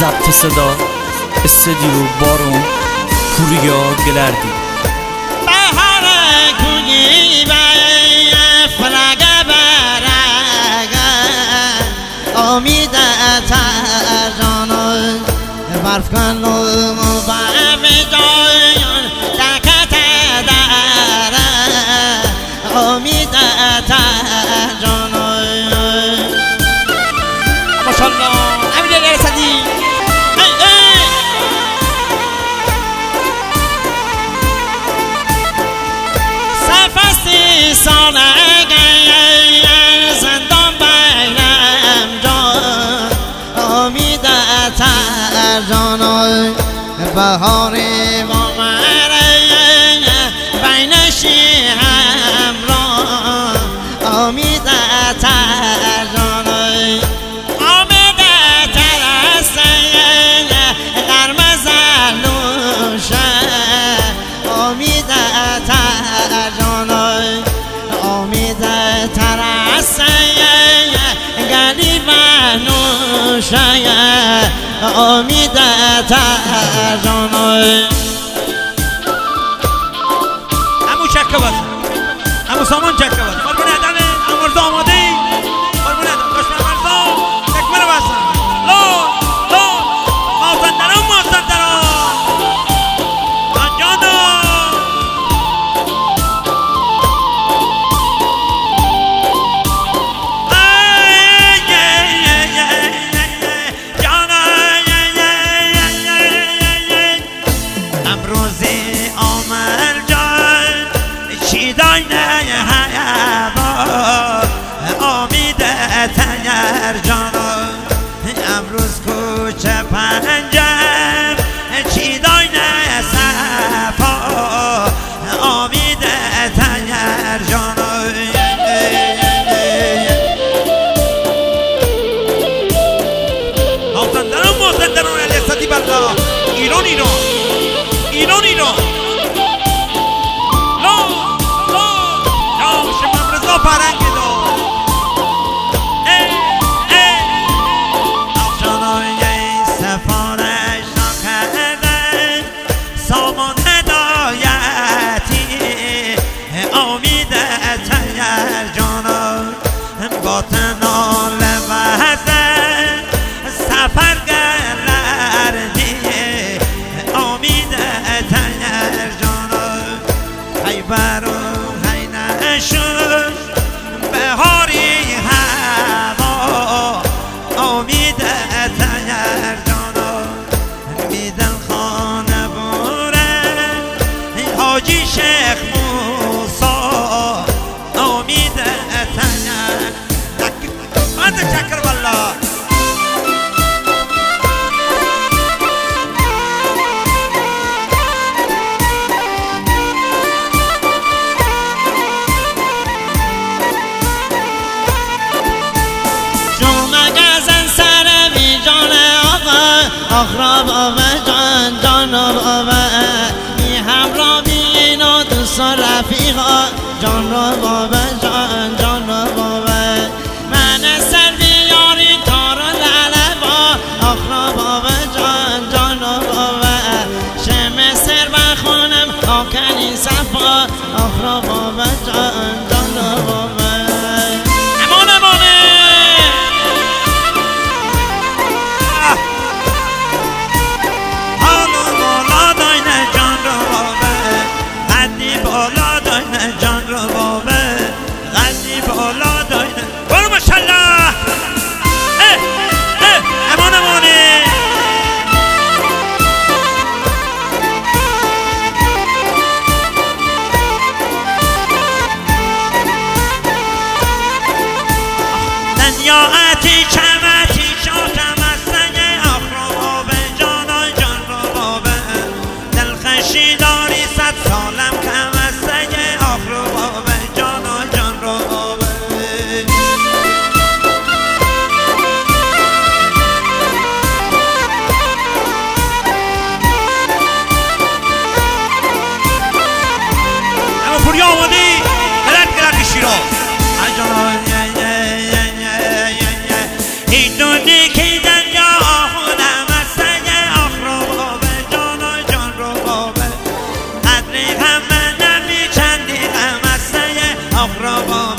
ضبط صدا استدیو بارون پوریا گلردی. بهار کوی فرگ برگ امید ترجان برف کن و جان دکت در امید ترجان ماشاءالله امید رسدی سرفستی سانگ زندان بینم جان امید ترجان بهاری با مره بینشی همراه امید ترجان امید ترسه قرمز لوشه امید ترجان امید ترسه گلی و نوشه امید ترجان همون چکه باز همون سامان چکه باز قربون ادمه امورزا آماده ای قربون ادم دشمن مرزا تکمه رو بستن لا مازندران آنجانا امروزی آمر جان چیدای نه امید تنگر جان امروز کوچه پنجم چیدای نه صفا امید تنگر جان مازندران لستی بلا ایران لا یا شما رضا فرنگی دو جانای سفارش نکرده سامان هدایتی امید تنگر جانا باطن آل وحده سفر گردی امید تنگر جانا ای برو ای نشون بهاری هوا امید تنگر جانا میدن خانه بوره حاجی شیخ موسا امید تنگر من تشکر والله آخرا بابا جان بابا بی همراه بین و دوستان رفیقا جان را بابا جان بابا من سر بیاری کار و لعلبا آخرا بابا جان بابا شم سر بخونم آکنی صفا آخرا بابا جان بابا آتی چمتی شاتم از سنگ آخرا به جانای جان رو بابه دلخشی داری 100 سالم کم از سنگ آخرا به جانای جان رو بابه اما پوریا آمادی هلت شیراز این دونی که دنیا خودم است بابا